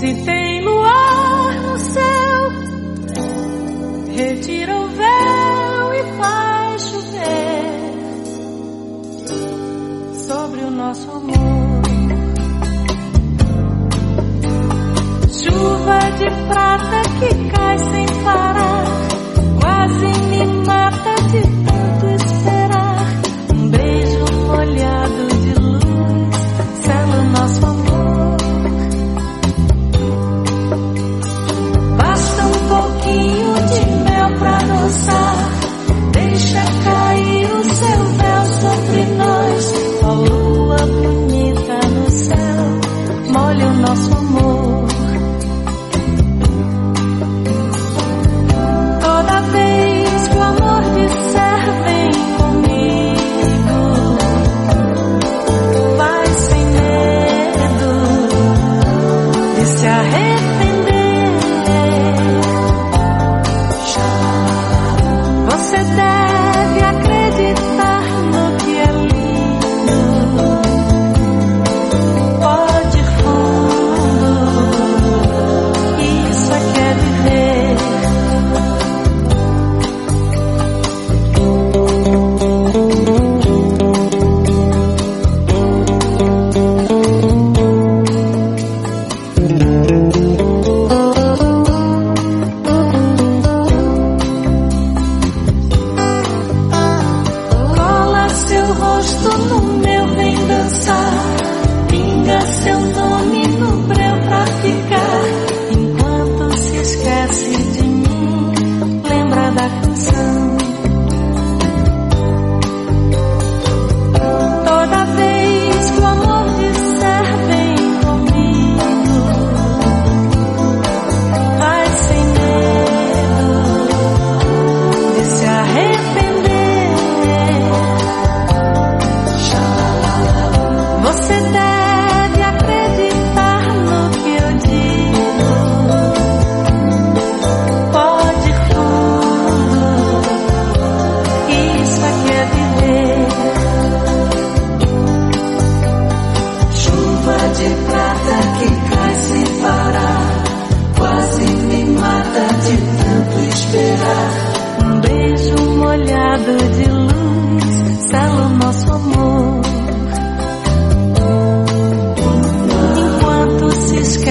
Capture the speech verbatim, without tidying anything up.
Se tem luar no céu, retira o véu e faz chover sobre o nosso amor. Chuva de prata que cai sem parar, quase me mata de tanto esperar. Um beijo molhado de luz sela o nosso amor. Basta um pouquinho de mel pra adoçar, deixa cair o seu véu sobre nós. Ó lua bonita no céu, molha o nosso amor. Toda vez que o amor disser vem comigo, vai sem medo de se arrepender. Você deve acreditar no que é lindo. Pode ir fundo, isso é que é viver. Cola seu rosto no meu, vem dançar. Pinga seu nome no breu pra ficar. Enquanto se esquece de mim, lembra da canção. Toda vez que o amor disser vem comigo, vai sem medo de se arrepender. Você deve acreditar no que eu digo. Pode ir fundo, isso aqui é viver. Chuva de prata que cai sem parar, quase me mata de tanto esperar. Um beijo molhado de luz sela o nosso amor. Enquanto se esquece